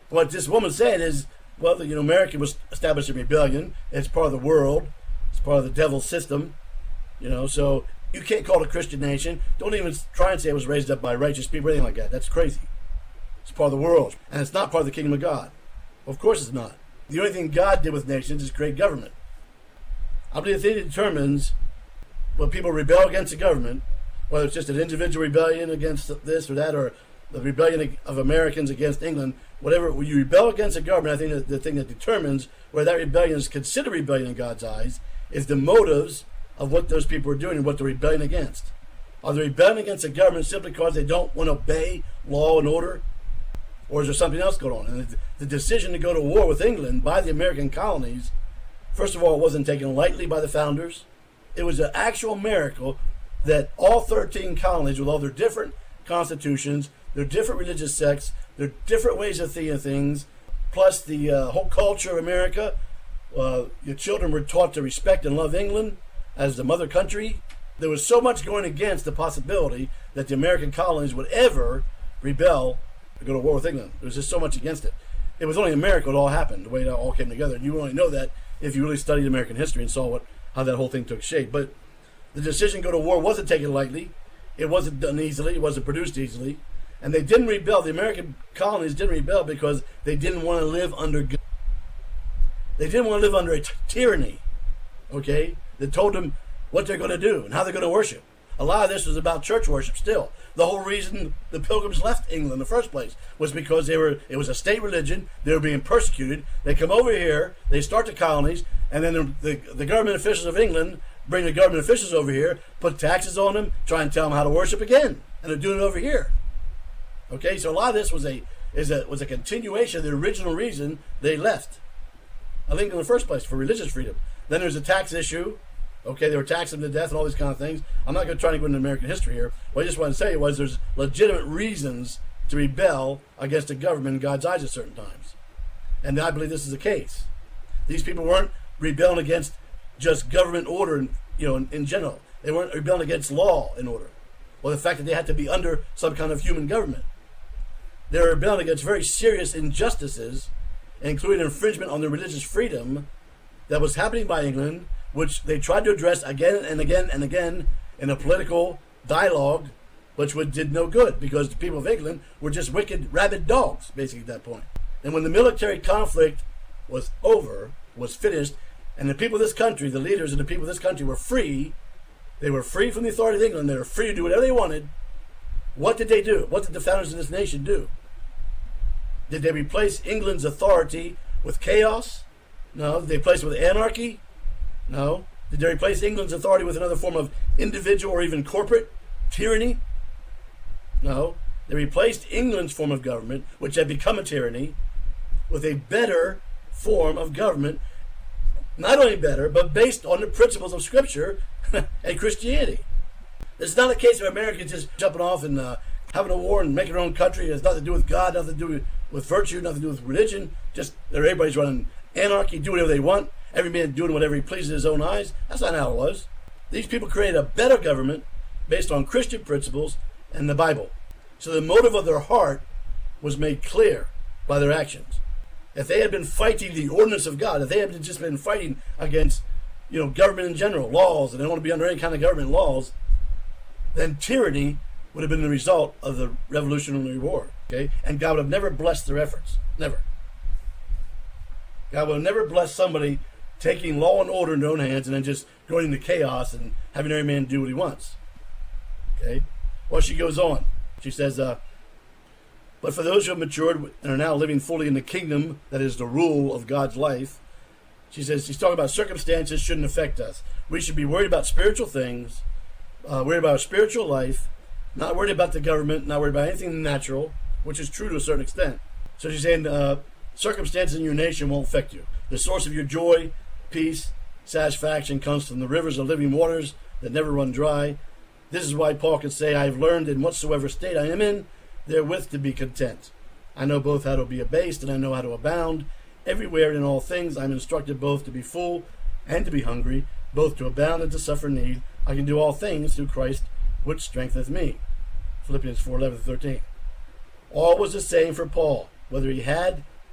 What this woman said is, well, America was established in rebellion. It's part of the world. It's part of the devil's system. So you can't call it a Christian nation. Don't even try and say it was raised up by righteous people or anything like that. That's crazy. It's part of the world. And it's not part of the kingdom of God. Of course it's not. The only thing God did with nations is create government. I believe the thing that determines when people rebel against the government, whether it's just an individual rebellion against this or that, or the rebellion of Americans against England, whatever, when you rebel against the government, I think that the thing that determines whether that rebellion is considered rebellion in God's eyes is the motives of what those people are doing and what they're rebelling against. Are they rebelling against the government simply because they don't want to obey law and order? Or is there something else going on? And the decision to go to war with England by the American colonies, first of all, it wasn't taken lightly by the founders. It was an actual miracle that all 13 colonies, with all their different constitutions, their different religious sects, their different ways of seeing things, plus the whole culture of America, your children were taught to respect and love England as the mother country. There was so much going against the possibility that the American colonies would ever rebel to go to war with England. There was just so much against it. It was only a miracle it all happened, the way it all came together. And you only know that if you really studied American history and saw how that whole thing took shape. But the decision to go to war wasn't taken lightly. It wasn't done easily. It wasn't produced easily. And they didn't rebel. The American colonies didn't rebel because they didn't want to live under God. They didn't want to live under a tyranny, okay, that told them what they're going to do and how they're going to worship. A lot of this was about church worship still. The whole reason the Pilgrims left England in the first place was because it was a state religion. They were being persecuted. They come over here, they start the colonies, and then the government officials of England bring the government officials over here, put taxes on them, try and tell them how to worship again. And they're doing it over here. Okay, so a lot of this was a continuation of the original reason they left England in the first place, for religious freedom. Then there's a tax issue. Okay, they were taxing them to death and all these kind of things. I'm not going to try to go into American history here. What I just want to say was there's legitimate reasons to rebel against the government in God's eyes at certain times. And I believe this is the case. These people weren't rebelling against just government order, in general. They weren't rebelling against law and order, or the fact that they had to be under some kind of human government. They were rebelling against very serious injustices, including infringement on their religious freedom that was happening by England, which they tried to address again and again and again in a political dialogue, which did no good because the people of England were just wicked, rabid dogs, basically, at that point. And when the military conflict was over, was finished, and the people of this country, the leaders of the people of this country were free, they were free from the authority of England, they were free to do whatever they wanted, what did they do? What did the founders of this nation do? Did they replace England's authority with chaos? No. Did they replace it with anarchy? No. Did they replace England's authority with another form of individual or even corporate tyranny? No. They replaced England's form of government, which had become a tyranny, with a better form of government. Not only better, but based on the principles of Scripture and Christianity. It's not a case of Americans just jumping off and having a war and making their own country. It has nothing to do with God, nothing to do with virtue, nothing to do with religion. Just everybody's running anarchy, do whatever they want. Every man doing whatever he pleases in his own eyes. That's not how it was. These people created a better government based on Christian principles and the Bible. So the motive of their heart was made clear by their actions. If they had been fighting the ordinance of God, if they had just been fighting against, government in general, laws, and they don't want to be under any kind of government laws, then tyranny would have been the result of the Revolutionary War. Okay? And God would have never blessed their efforts. Never. God would have never blessed somebody taking law and order in their own hands and then just going into chaos and having every man do what he wants. Okay? Well, she goes on. She says, but for those who have matured and are now living fully in the kingdom that is the rule of God's life, she says, she's talking about circumstances shouldn't affect us. We should be worried about spiritual things, worried about our spiritual life, not worried about the government, not worried about anything natural, which is true to a certain extent. So she's saying circumstances in your nation won't affect you. The source of your joy, peace, satisfaction comes from the rivers of living waters that never run dry. This is why Paul can say, I have learned in whatsoever state I am in, therewith to be content. I know both how to be abased and I know how to abound. Everywhere in all things I am instructed both to be full and to be hungry, both to abound and to suffer need. I can do all things through Christ, which strengtheneth me. Philippians 4:11-13. All was the same for Paul, whether he had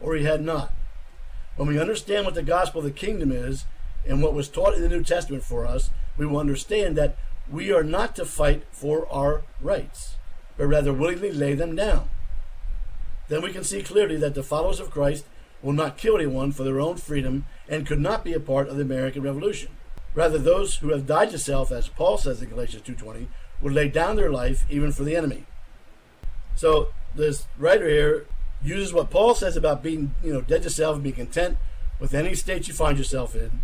or he had not. When we understand what the gospel of the kingdom is and what was taught in the New Testament for us, we will understand that we are not to fight for our rights, but rather willingly lay them down. Then we can see clearly that the followers of Christ will not kill anyone for their own freedom and could not be a part of the American Revolution. Rather, those who have died to self, as Paul says in Galatians 2:20, would lay down their life even for the enemy. So this writer here uses what Paul says about being, dead to self and being content with any state you find yourself in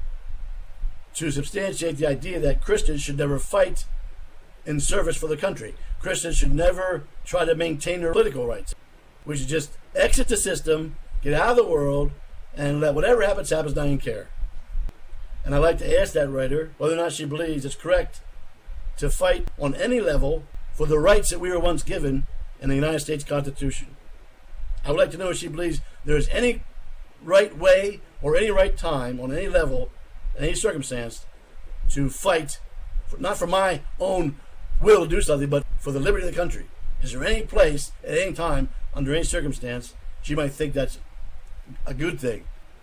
to substantiate the idea that Christians should never fight in service for the country. Christians should never try to maintain their political rights. We should just exit the system, get out of the world, and let whatever happens, not even care. And I'd like to ask that writer whether or not she believes it's correct to fight on any level for the rights that we were once given in the United States Constitution. I would like to know if she believes there is any right way or any right time on any level, in any circumstance, to fight, not for my own will to do something, but for the liberty of the country. Is there any place, at any time, under any circumstance, she might think that's a good thing?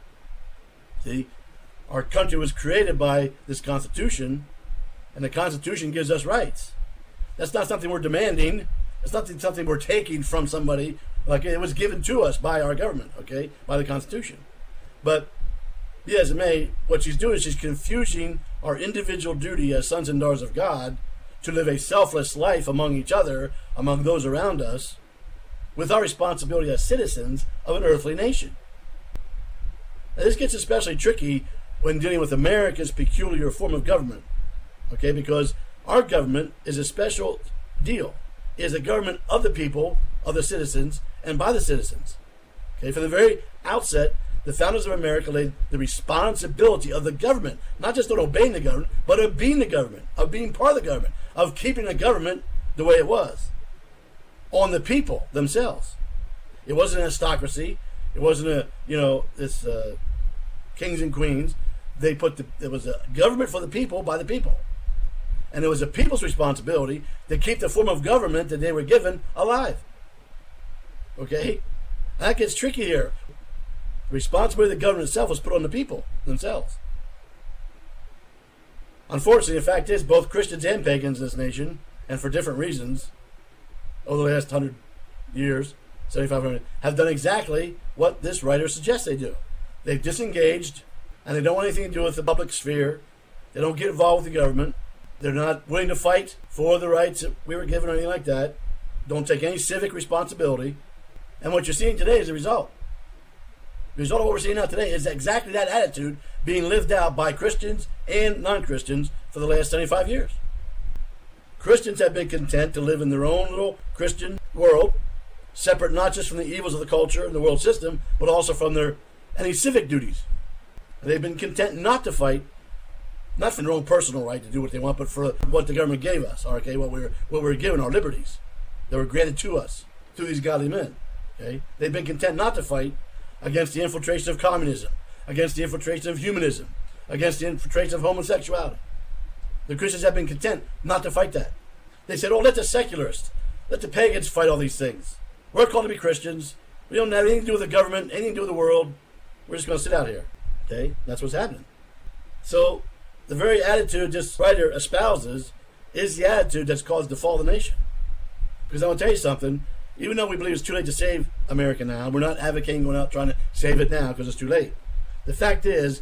See, our country was created by this Constitution, and the Constitution gives us rights. That's not something we're demanding. It's not something we're taking from somebody. Like, it was given to us by our government, okay, by the Constitution. But, be as it may, what she's doing is she's confusing our individual duty as sons and daughters of God to live a selfless life among each other, among those around us, with our responsibility as citizens of an earthly nation. Now, this gets especially tricky when dealing with America's peculiar form of government, okay, because our government is a special deal. It is a government of the people, of the citizens, and by the citizens. Okay, from the very outset, the founders of America laid the responsibility of the government, not just on obeying the government, but of being the government, of being part of the government, of keeping the government the way it was, on the people themselves. It wasn't an aristocracy. It wasn't this kings and queens. It was a government for the people, by the people. And it was the people's responsibility to keep the form of government that they were given alive. Okay? That gets tricky here. The responsibility of the government itself was put on the people themselves. Unfortunately, the fact is, both Christians and pagans in this nation, and for different reasons, over the last 100 years, 7,500, have done exactly what this writer suggests they do. They've disengaged, and they don't want anything to do with the public sphere. They don't get involved with the government. They're not willing to fight for the rights that we were given or anything like that. Don't take any civic responsibility. And what you're seeing today is the result. The result of what we're seeing now today is exactly that attitude being lived out by Christians and non-Christians for the last 75 years. Christians have been content to live in their own little Christian world, separate not just from the evils of the culture and the world system, but also from any civic duties. They've been content not to fight, not for their own personal right to do what they want, but for what the government gave us. Okay, what we were given, our liberties that were granted to us through these godly men. Okay, they've been content not to fight against the infiltration of communism, against the infiltration of humanism, against the infiltration of homosexuality. The Christians have been content not to fight that. They said, let the secularists, let the pagans fight all these things. We're called to be Christians. We don't have anything to do with the government, anything to do with the world. We're just going to sit out here. Okay, that's what's happening. So the very attitude this writer espouses is the attitude that's caused the fall of the nation. Because I want to tell you something, even though we believe it's too late to save America now, we're not advocating going out trying to save it now because it's too late. The fact is,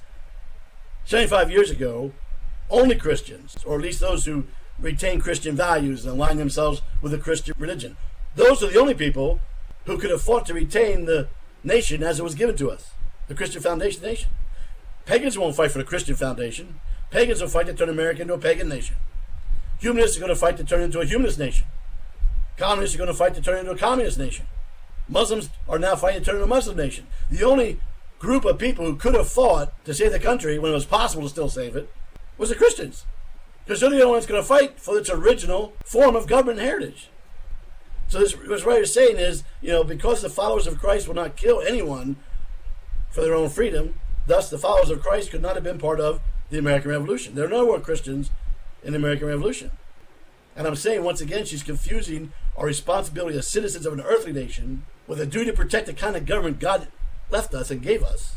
75 years ago, only Christians, or at least those who retain Christian values and align themselves with the Christian religion, those are the only people who could have fought to retain the nation as it was given to us, the Christian foundation nation. Pagans won't fight for the Christian foundation. Pagans will fight to turn America into a pagan nation. Humanists are going to fight to turn it into a humanist nation. Communists are going to fight to turn it into a communist nation. Muslims are now fighting to turn it into a Muslim nation. The only group of people who could have fought to save the country when it was possible to still save it was the Christians. Because they're the only ones going to fight for its original form of government and heritage. So this writer is saying is, because the followers of Christ will not kill anyone for their own freedom, thus the followers of Christ could not have been part of the American Revolution. There are no more Christians in the American Revolution. And I'm saying, once again, she's confusing our responsibility as citizens of an earthly nation with a duty to protect the kind of government God left us and gave us,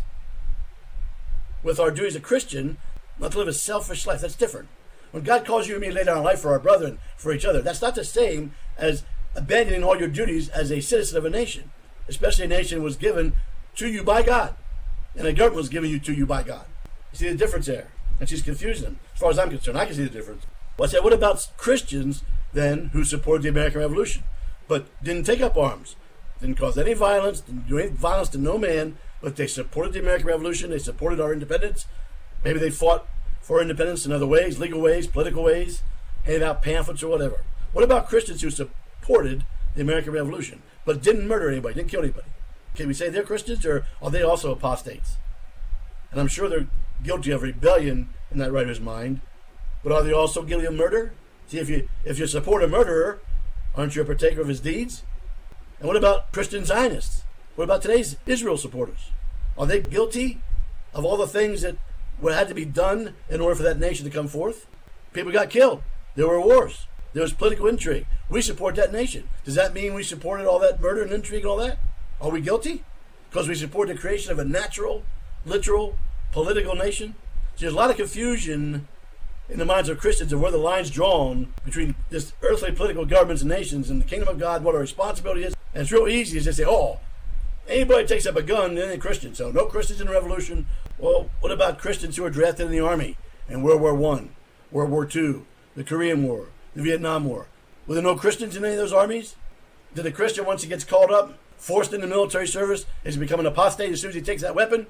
with our duties as a Christian, not to live a selfish life. That's different. When God calls you and me to lay down our life for our brethren, for each other, that's not the same as abandoning all your duties as a citizen of a nation, especially a nation was given to you by God, and a government was given to you by God. You see the difference there? And she's confusing them. As far as I'm concerned, I can see the difference. Well, I said, what about Christians, then, who supported the American Revolution, but didn't take up arms, didn't cause any violence, didn't do any violence to no man, but they supported the American Revolution, they supported our independence. Maybe they fought for independence in other ways, legal ways, political ways, handed out pamphlets or whatever. What about Christians who supported the American Revolution, but didn't murder anybody, didn't kill anybody? Can we say they're Christians, or are they also apostates? And I'm sure they're guilty of rebellion in that writer's mind, but are they also guilty of murder? See, if you support a murderer, aren't you a partaker of his deeds? And what about Christian Zionists? What about today's Israel supporters? Are they guilty of all the things that had to be done in order for that nation to come forth? People got killed. There were wars. There was political intrigue. We support that nation. Does that mean we supported all that murder and intrigue and all that? Are we guilty? Because we support the creation of a natural, literal, political nation? So there's a lot of confusion in the minds of Christians of where the line's drawn between this earthly political governments and nations and the kingdom of God, what our responsibility is. And it's real easy to say, oh, anybody takes up a gun, then they're Christian. So no Christians in the revolution. Well, what about Christians who were drafted in the army in World War I, World War II, the Korean War, the Vietnam War? Were there no Christians in any of those armies? Did a Christian, once he gets called up, forced into military service, is he become an apostate as soon as he takes that weapon?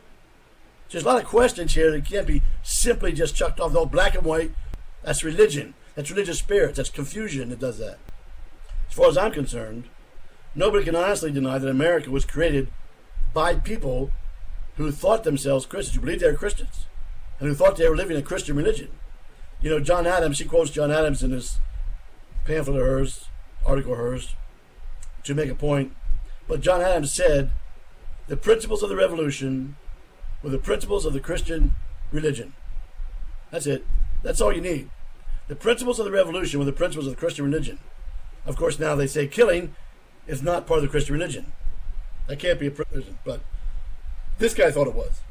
So there's a lot of questions here that can't be simply just chucked off. Though black and white, that's religion. That's religious spirits. That's confusion that does that. As far as I'm concerned, nobody can honestly deny that America was created by people who thought themselves Christians, who believed they were Christians, and who thought they were living a Christian religion. You know, John Adams, she quotes John Adams in this pamphlet of hers, article of hers, to make a point. But John Adams said, the principles of the revolution were the principles of the Christian religion. That's it. That's all you need. The principles of the revolution were the principles of the Christian religion. Of course, now they say killing is not part of the Christian religion. That can't be a religion, but this guy thought it was.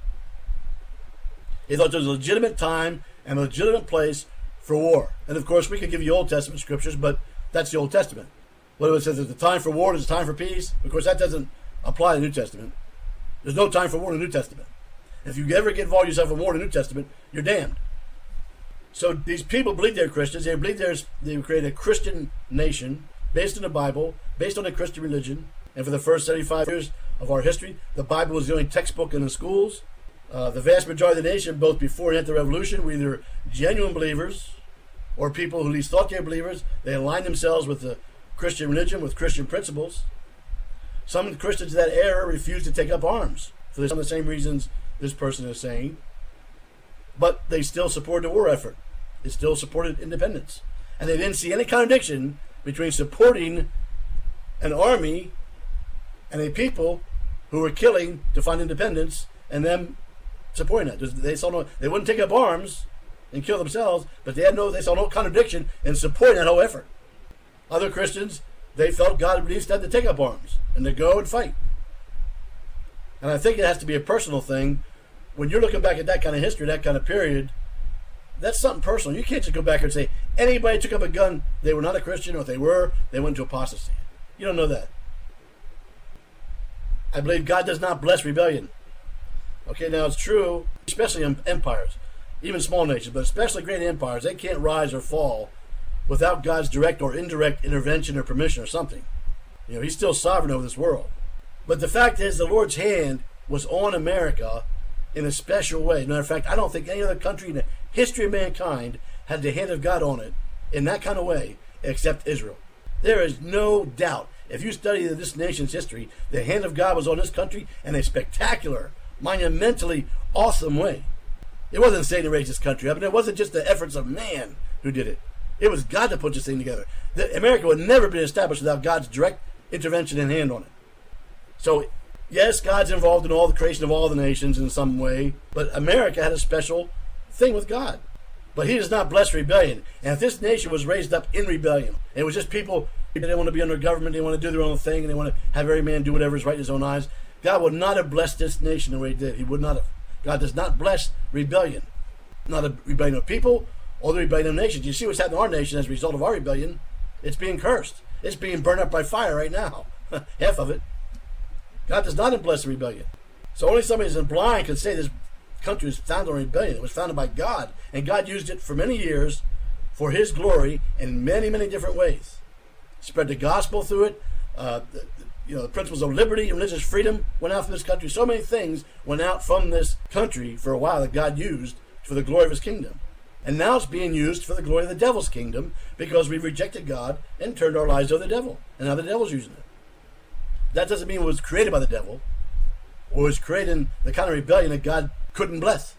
He thought there was a legitimate time and a legitimate place for war. And of course, we could give you Old Testament scriptures, but that's the Old Testament. Whether it says there's a time for war, there's a time for peace. Of course, that doesn't apply to the New Testament. There's no time for war in the New Testament. If you ever get involved yourself in war in the New Testament, you're damned. So these people believe they're Christians. They believe they created a Christian nation based on the Bible, based on the Christian religion. And for the first 75 years of our history, the Bible was the only textbook in the schools. The vast majority of the nation, both before and after the revolution, were either genuine believers or people who at least thought they were believers. They aligned themselves with the Christian religion, with Christian principles. Some Christians in that era refused to take up arms for some of the same reasons this person is saying. But they still supported the war effort. They still supported independence. And they didn't see any contradiction between supporting an army and a people who were killing to find independence and them supporting that. They wouldn't take up arms and kill themselves, but they saw no contradiction in supporting that whole effort. Other Christians, they felt God released them to take up arms and to go and fight. And I think it has to be a personal thing. When you're looking back at that kind of history, that kind of period, that's something personal. You can't just go back and say, anybody took up a gun, they were not a Christian, or if they were, they went into apostasy. You don't know that. I believe God does not bless rebellion. Okay, now it's true, especially in empires, even small nations, but especially great empires, they can't rise or fall without God's direct or indirect intervention or permission or something. You know, he's still sovereign over this world. But the fact is, the Lord's hand was on America in a special way. Matter of fact, I don't think any other country in the history of mankind had the hand of God on it in that kind of way except Israel. There is no doubt. If you study this nation's history, the hand of God was on this country in a spectacular, monumentally awesome way. It wasn't Satan who raised this country up, and it wasn't just the efforts of man who did it. It was God that put this thing together. America would never be established without God's direct intervention and hand on it. So, yes, God's involved in all the creation of all the nations in some way, but America had a special thing with God. But he does not bless rebellion. And if this nation was raised up in rebellion, and it was just people, they didn't want to be under government, they want to do their own thing, and they want to have every man do whatever is right in his own eyes, God would not have blessed this nation the way he did. He would not have. God does not bless rebellion. Not a rebellion of people or the rebellion of nations. You see what's happening to our nation as a result of our rebellion? It's being cursed. It's being burned up by fire right now. Half of it. God does not bless the rebellion. So only somebody who's blind can say this country was founded on rebellion. It was founded by God. And God used it for many years for his glory in many, many different ways. Spread the gospel through it. The principles of liberty and religious freedom went out from this country. So many things went out from this country for a while that God used for the glory of his kingdom. And now it's being used for the glory of the devil's kingdom because we've rejected God and turned our lives over to the devil. And now the devil's using it. That doesn't mean it was created by the devil or was creating the kind of rebellion that God couldn't bless.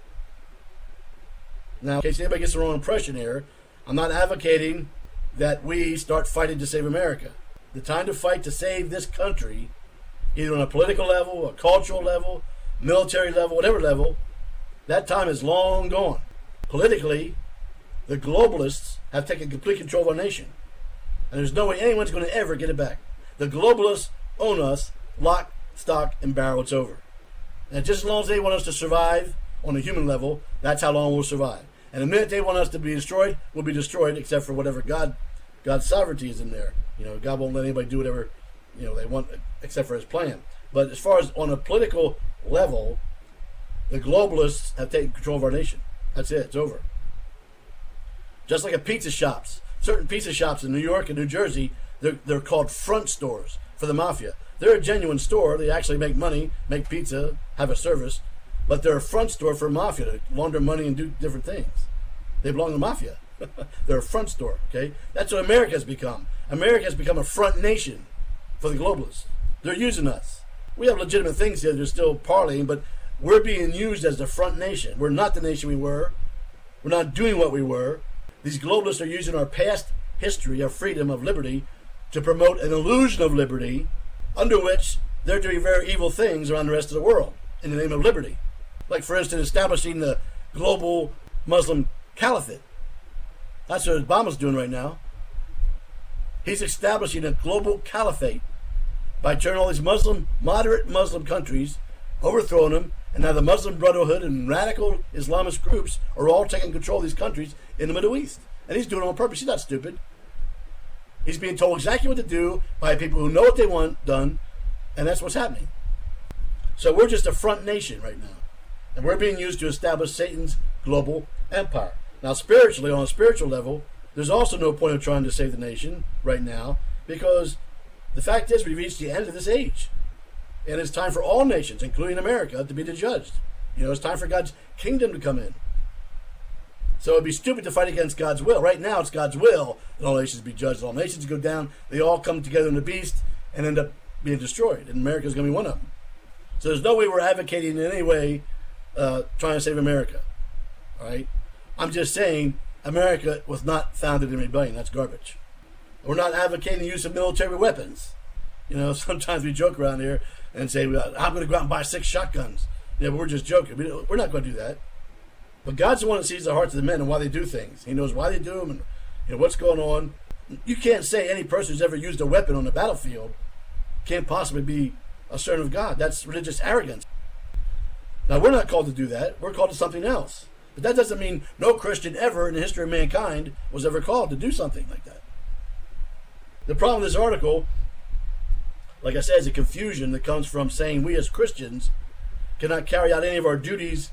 Now, in case anybody gets the wrong impression here, I'm not advocating that we start fighting to save America. The time to fight to save this country, either on a political level, a cultural level, military level, whatever level, that time is long gone. Politically, the globalists have taken complete control of our nation. And there's no way anyone's going to ever get it back. The globalists own us, lock, stock, and barrel. It's over. And just as long as they want us to survive on a human level, that's how long we'll survive. And the minute they want us to be destroyed, we'll be destroyed, except for whatever God's sovereignty is in there. God won't let anybody do whatever they want, except for his plan. But as far as on a political level, the globalists have taken control of our nation. That's it. It's over. Just like a pizza shops. Certain pizza shops in New York and New Jersey, they're called front stores for the mafia. They're a genuine store. They actually make money, make pizza, have a service. But they're a front store for mafia to launder money and do different things. They belong to the mafia. They're a front store, okay? That's what America has become. America has become a front nation for the globalists. They're using us. We have legitimate things here. They're still parlaying, but we're being used as the front nation. We're not the nation we were. We're not doing what we were. These globalists are using our past history of freedom, of liberty, to promote an illusion of liberty under which they're doing very evil things around the rest of the world in the name of liberty. Like, for instance, establishing the global Muslim caliphate. That's what Obama's doing right now. He's establishing a global caliphate by turning all these moderate Muslim countries, overthrowing them, and now the Muslim Brotherhood and radical Islamist groups are all taking control of these countries in the Middle East. And he's doing it on purpose. He's not stupid. He's being told exactly what to do by people who know what they want done, and that's what's happening. So we're just a front nation right now. And we're being used to establish Satan's global empire. Now, spiritually, on a spiritual level, there's also no point of trying to save the nation right now, because the fact is we've reached the end of this age. And it's time for all nations, including America, to be judged. It's time for God's kingdom to come in. So it'd be stupid to fight against God's will. Right now, it's God's will that all nations be judged. All nations go down. They all come together in the beast and end up being destroyed. And America's going to be one of them. So there's no way we're advocating in any way trying to save America. All right? I'm just saying America was not founded in rebellion. That's garbage. We're not advocating the use of military weapons. Sometimes we joke around here and say, I'm going to go out and buy 6 shotguns. But we're just joking. We're not going to do that. But God's the one that sees the hearts of the men and why they do things. He knows why they do them and what's going on. You can't say any person who's ever used a weapon on the battlefield can't possibly be a servant of God. That's religious arrogance. Now, we're not called to do that. We're called to something else. But that doesn't mean no Christian ever in the history of mankind was ever called to do something like that. The problem with this article, like I said, is a confusion that comes from saying we as Christians cannot carry out any of our duties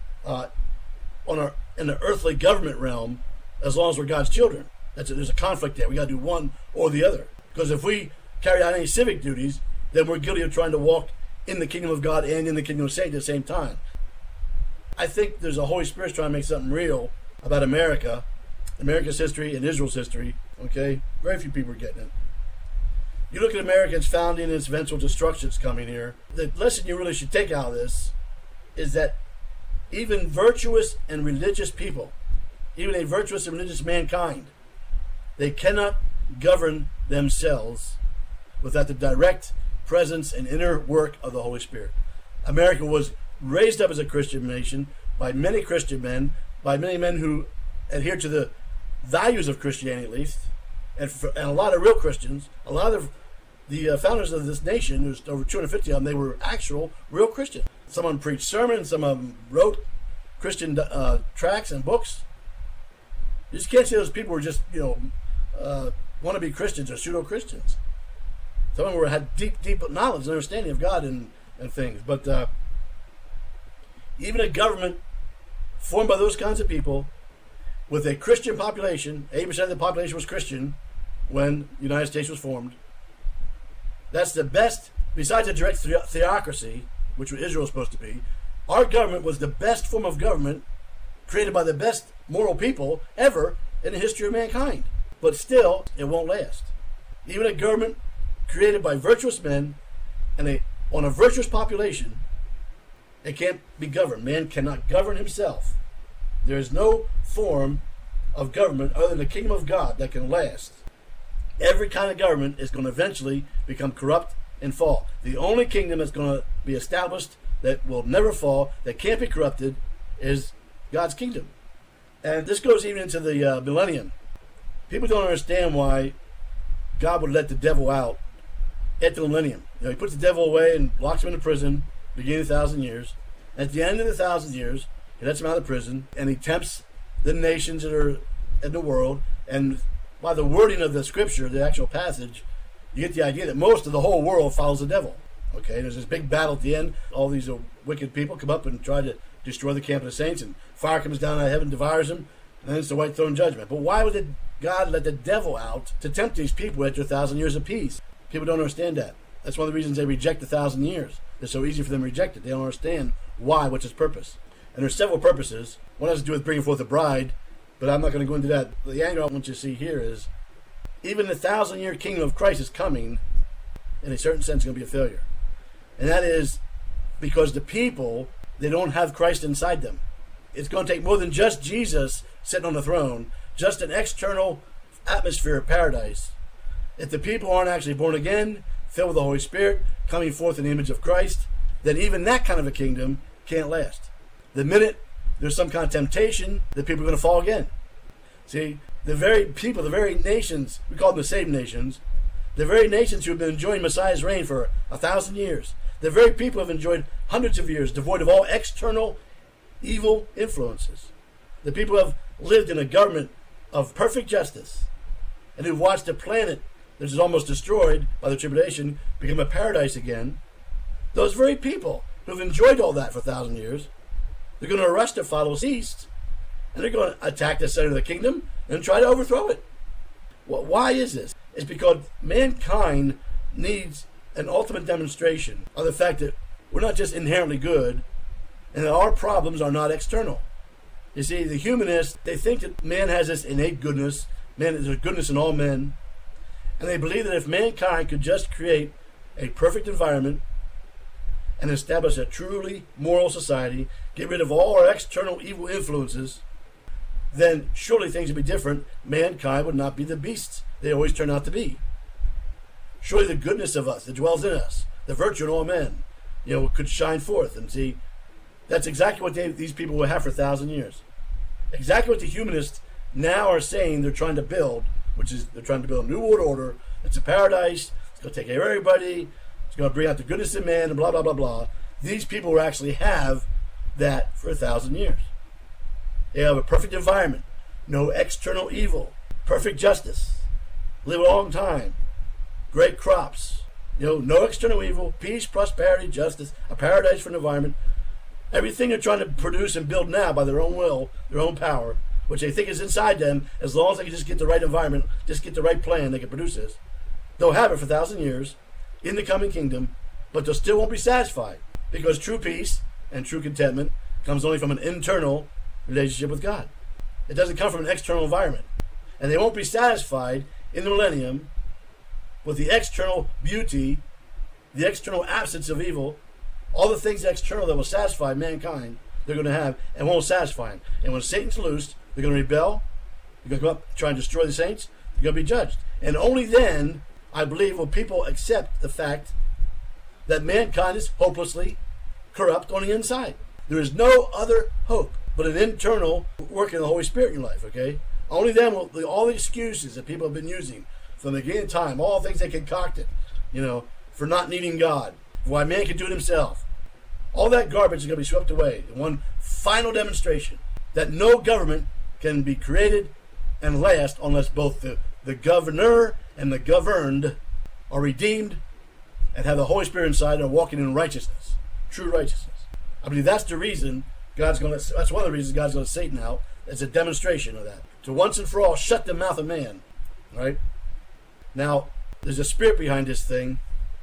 in the earthly government realm as long as we're God's children. There's a conflict there. We got to do one or the other. Because if we carry out any civic duties, then we're guilty of trying to walk in the kingdom of God and in the kingdom of Satan at the same time. I think there's a Holy Spirit trying to make something real about America, America's history and Israel's history. Okay? Very few people are getting it. You look at America's founding and its eventual destruction that's coming here. The lesson you really should take out of this is that even virtuous and religious people, even a virtuous and religious mankind, they cannot govern themselves without the direct presence and inner work of the Holy Spirit. America was raised up as a Christian nation by many Christian men, by many men who adhere to the values of Christianity at least, and a lot of real Christians, a lot of The founders of this nation, there's over 250 of them, they were actual, real Christians. Some of them preached sermons, some of them wrote Christian tracts and books. You just can't say those people were just, wannabe Christians or pseudo-Christians. Some of them had deep knowledge and understanding of God and things. But even a government formed by those kinds of people with a Christian population, 80% of the population was Christian when the United States was formed. That's the best, besides a direct theocracy, which Israel was supposed to be, our government was the best form of government created by the best moral people ever in the history of mankind. But still, it won't last. Even a government created by virtuous men and on a virtuous population, it can't be governed. Man cannot govern himself. There is no form of government other than the kingdom of God that can last. Every kind of government is going to eventually become corrupt and fall. The only kingdom that's going to be established that will never fall, that can't be corrupted, is God's kingdom. And this goes even into the millennium. People don't understand why God would let the devil out at the millennium. He puts the devil away and locks him in prison, beginning of 1,000 years. At the end of the 1,000 years, he lets him out of prison, and he tempts the nations that are in the world. And by the wording of the scripture, the actual passage, you get the idea that most of the whole world follows the devil. Okay, there's this big battle at the end. All these wicked people come up and try to destroy the camp of the saints, and fire comes down out of heaven, devours them, and then it's the white throne judgment. But why would God let the devil out to tempt these people after 1,000 years of peace? People don't understand that. That's one of the reasons they reject 1,000 years. It's so easy for them to reject it. They don't understand why, what's its purpose. And there's several purposes. One has to do with bringing forth a bride, but I'm not going to go into that. The angle I want you to see here is even the 1,000-year kingdom of Christ is coming, in a certain sense, going to be a failure. And that is because the people, they don't have Christ inside them. It's going to take more than just Jesus sitting on the throne, just an external atmosphere of paradise. If the people aren't actually born again, filled with the Holy Spirit, coming forth in the image of Christ, then even that kind of a kingdom can't last. The minute there's some kind of temptation, the people are going to fall again. See, the very people, the very nations, we call them the saved nations, the very nations who have been enjoying Messiah's reign for 1,000 years, the very people have enjoyed hundreds of years, devoid of all external evil influences. The people who have lived in a government of perfect justice and who've watched the planet that is almost destroyed by the tribulation become a paradise again. Those very people who've enjoyed all that for 1,000 years, they're going to arrest their followers east, and they're going to attack the center of the kingdom and try to overthrow it. Well, why is this? It's because mankind needs an ultimate demonstration of the fact that we're not just inherently good, and that our problems are not external. You see, the humanists, they think that man has this innate goodness, there's a goodness in all men, and they believe that if mankind could just create a perfect environment and establish a truly moral society, get rid of all our external evil influences, then surely things would be different. Mankind would not be the beasts they always turn out to be. Surely the goodness of us that dwells in us, the virtue in all men, could shine forth. And see, that's exactly what these people will have for 1,000 years. Exactly what the humanists now are saying they're trying to build, which is they're trying to build a new world order. It's a paradise. It's going to take care of everybody. It's going to bring out the goodness in man and blah, blah, blah, blah. These people will actually have that for 1,000 years. They have a perfect environment, no external evil, perfect justice, live a long time, great crops, no external evil, peace, prosperity, justice, a paradise for an environment. Everything they're trying to produce and build now by their own will, their own power, which they think is inside them, as long as they can just get the right environment, just get the right plan, they can produce this. They'll have it for 1,000 years in the coming kingdom, but they still won't be satisfied, because true peace and true contentment comes only from an internal relationship with God. It doesn't come from an external environment. And they won't be satisfied in the millennium with the external beauty, the external absence of evil, all the things external that will satisfy mankind, they're going to have and won't satisfy them. And when Satan's loosed, they're going to rebel, they're going to come up, try and destroy the saints, they're going to be judged. And only then, I believe, will people accept the fact that mankind is hopelessly corrupt on the inside. There is no other hope but an internal work of the Holy Spirit in your life, okay? Only then will all the excuses that people have been using from the beginning of time, all the things they concocted, for not needing God, why man can do it himself. All that garbage is going to be swept away in one final demonstration that no government can be created and last unless both the governor and the governed are redeemed and have the Holy Spirit inside and are walking in righteousness, true righteousness. I believe that's the reason that's one of the reasons God's going to Satan out. It's a demonstration of that. To once and for all shut the mouth of man. Right? Now, there's a spirit behind this thing.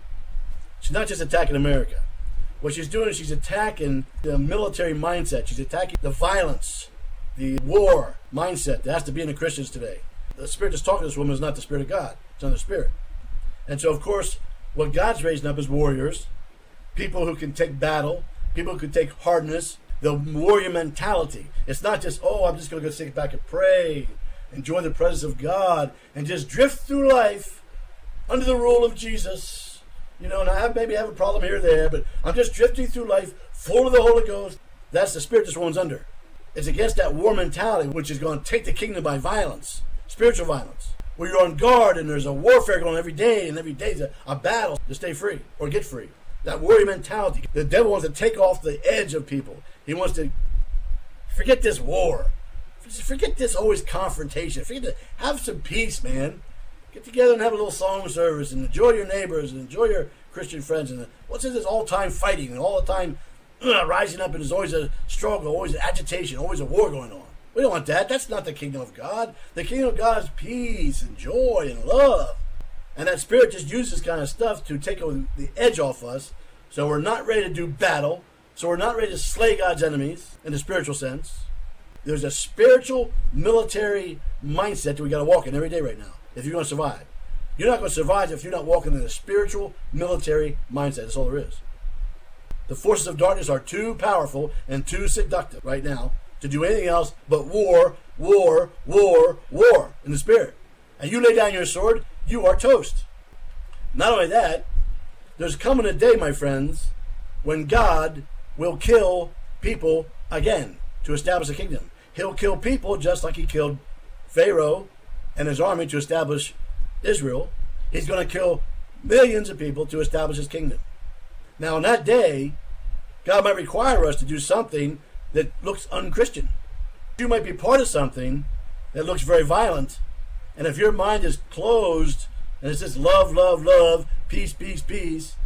She's not just attacking America. What she's doing is she's attacking the military mindset. She's attacking the violence, the war mindset that has to be in the Christians today. The spirit that's talking to this woman is not the Spirit of God. It's another spirit. And so, of course, what God's raising up is warriors, people who can take battle, people who can take hardness, the warrior mentality. It's not just, I'm just going to go sit back and pray, enjoy the presence of God, and just drift through life under the rule of Jesus. And I maybe have a problem here or there, but I'm just drifting through life full of the Holy Ghost. That's the spirit this woman's under. It's against that war mentality, which is going to take the kingdom by violence, spiritual violence, where you're on guard and there's a warfare going on every day, and every day is a battle to stay free or get free. That warrior mentality. The devil wants to take off the edge of people. He wants to forget this war. Forget this always confrontation. Have some peace, man. Get together and have a little song service and enjoy your neighbors and enjoy your Christian friends. And what's this all-time fighting and all the time rising up, and there's always a struggle, always an agitation, always a war going on. We don't want that. That's not the kingdom of God. The kingdom of God is peace and joy and love. And that spirit just uses this kind of stuff to take the edge off us. So we're not ready to do battle. So we're not ready to slay God's enemies in the spiritual sense. There's a spiritual military mindset that we got to walk in every day right now if you're going to survive. You're not going to survive if you're not walking in a spiritual military mindset. That's all there is. The forces of darkness are too powerful and too seductive right now to do anything else but war, war, war, war in the spirit. And you lay down your sword, you are toast. Not only that, there's coming a day, my friends, when God will kill people again to establish a kingdom. He'll kill people just like he killed Pharaoh and his army to establish Israel. He's going to kill millions of people to establish his kingdom. Now, on that day, God might require us to do something that looks unchristian. You might be part of something that looks very violent, and if your mind is closed and it's just love, love, love, peace, peace, peace,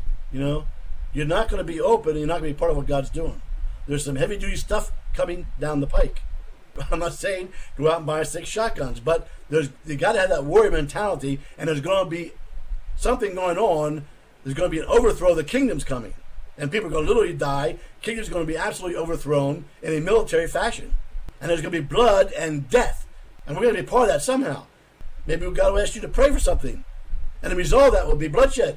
you're not going to be open and you're not going to be part of what God's doing. There's some heavy-duty stuff coming down the pike. I'm not saying go out and buy 6 shotguns, but you got to have that warrior mentality, and there's going to be something going on. There's going to be an overthrow. The kingdom's coming, and people are going to literally die. Kingdom's going to be absolutely overthrown in a military fashion, and there's going to be blood and death, and we're going to be part of that somehow. Maybe God will ask you to pray for something, and the result of that will be bloodshed.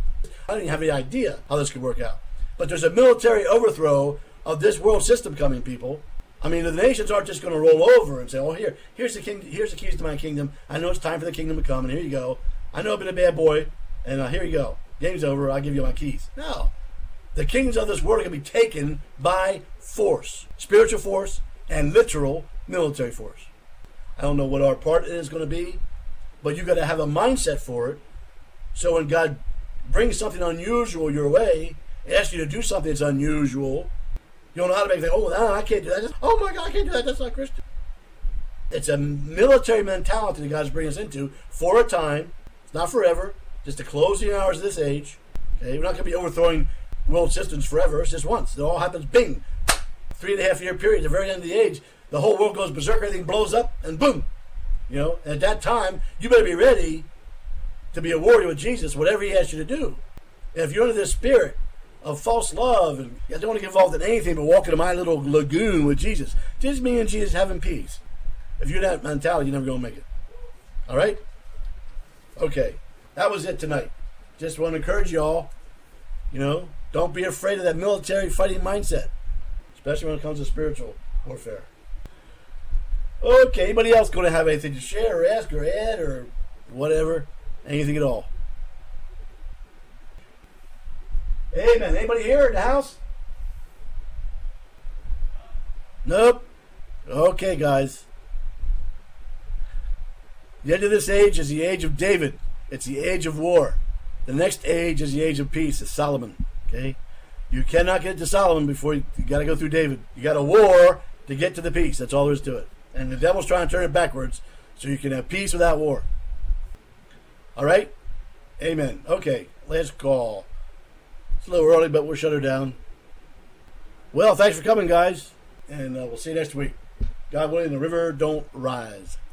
I don't even have any idea how this could work out, but there's a military overthrow of this world system coming, people. I mean, the nations aren't just going to roll over and say, here's the king, here's the keys to my kingdom. I know it's time for the kingdom to come, and here you go. I know I've been a bad boy, and here you go. Game's over. I'll give you my keys. No. The kings of this world are going to be taken by force, spiritual force, and literal military force. I don't know what our part is going to be, but you got to have a mindset for it. So when God brings something unusual your way, asks you to do something that's unusual, you don't automatically think, no, I can't do that. Oh my God, I can't do that. That's not Christian. It's a military mentality that God's bringing us into for a time. It's not forever. Just the closing hours of this age. Okay? We're not going to be overthrowing world systems forever. It's just once. It all happens, bing. 3.5 year period, at the very end of the age, the whole world goes berserk, everything blows up, and boom. And at that time, you better be ready to be a warrior with Jesus, whatever he asks you to do. And if you're under this spirit of false love, and I don't want to get involved in anything but walk into my little lagoon with Jesus, just me and Jesus having peace. If you're that mentality, you're never going to make it. All right? Okay. That was it tonight. Just want to encourage y'all, don't be afraid of that military fighting mindset, especially when it comes to spiritual warfare. Okay, anybody else going to have anything to share or ask or add or whatever? Anything at all? Amen. Anybody here in the house? Nope. Okay, guys. The end of this age is the age of David. It's the age of war. The next age is the age of peace. It's Solomon. Okay, you cannot get to Solomon before you got to go through David. You got a war to get to the peace. That's all there is to it. And the devil's trying to turn it backwards so you can have peace without war. All right? Amen. Okay, last call. It's a little early, but we'll shut her down. Well, thanks for coming, guys. And we'll see you next week. God willing, the river don't rise.